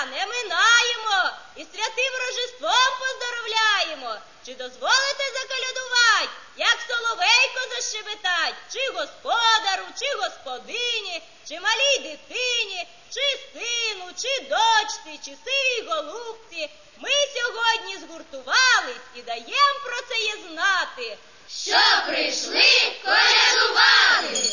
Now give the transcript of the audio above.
не минаємо і святим Рождеством поздоровляємо. Чи дозволите заколядувати, як соловейко защебетать, чи господару, чи господині, чи малій дитині, чи сину, чи дочці, чи сивій голубці? Ми сьогодні згуртувались і даєм про це є знати, що прийшли колядувати.